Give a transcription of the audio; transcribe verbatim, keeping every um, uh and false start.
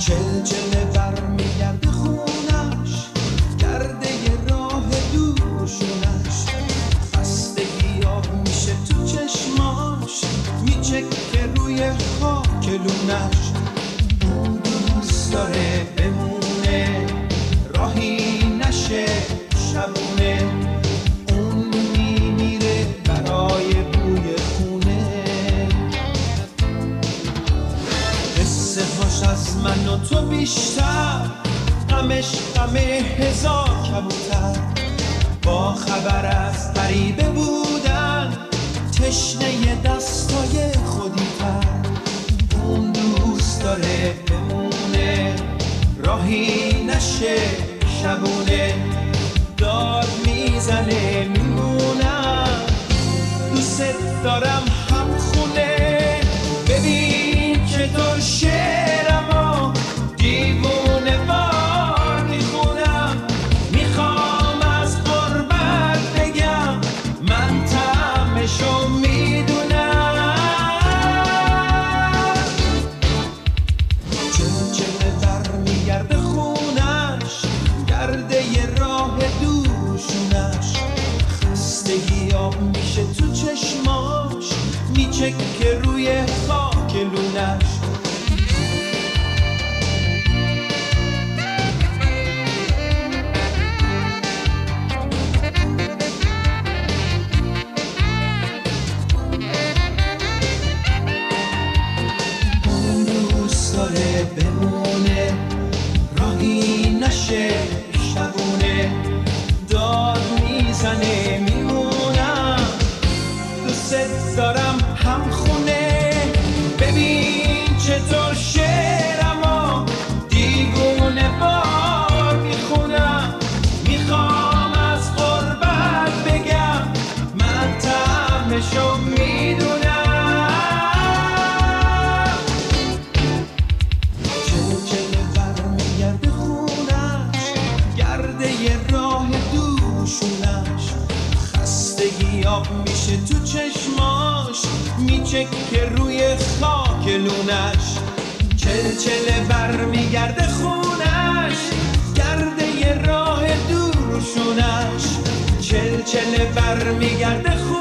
چلچله بر میگرده خونش، گرده راه دوشونش، خستگی آب میشه تو چشماش، میچکه روی خاک لونش. اون دوست داره بمونه، راهی نشه شبونه، اون میمیره برای بوی خونه. قصه هاش از من و تو بیشتر، غمش غم هزار کبوتر، با خبر از غریبه بودن، تشنه دستای خودی تر. اون دوست داره بمونه، راهی نشه شبونه، داد میزنه میمونم، دوست دارم هم خونه. ببین چطور شعرمو دیوونه وار میخونم، میخوام از غربت بگم من طعمشو میدونم. چلچله بر میگرده خونش، گرده ی راه دوشونش، خستگی آب میشه تو چشماش، میچکه روی خاک لونش. اون دوست داره بمونه، راهی نشه شبونه، داد میزنه میمونم، دوست دارم هم خونه. ببین چطور شعرمو دیوونه بار میخونم، میخوام از غربت بگم من طعمشو میدونم. چلچله بر میگرده خونش، گرده ی راه دوشونش، خستگی آب میشه تو چشماش، میچکه روی خاک لونش. چلچله بر میگرده خونش، گرده ی راه دوشونش، چلچله بر میگرده خونش.